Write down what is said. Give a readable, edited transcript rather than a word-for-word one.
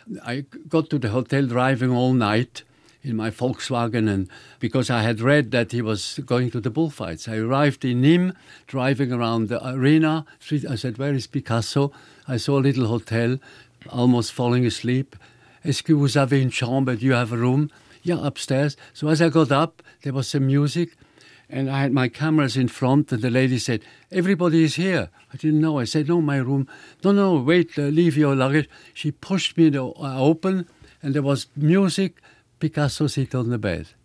I got to the hotel driving all night in my Volkswagen, and because I had read that he was going to the bullfights. I arrived in Nîmes, driving around the arena street. I said, "Where is Picasso?" I saw a little hotel, almost falling asleep. "Est-ce que vous avez une chambre? Do you have a room?" "Yeah, upstairs." So as I got up, there was some music, and I had my cameras in front, and the lady said, "Everybody is here." I didn't know. I said, "No, my room." No, wait, leave your luggage." She pushed me open, and there was music. Picasso sit on the bed.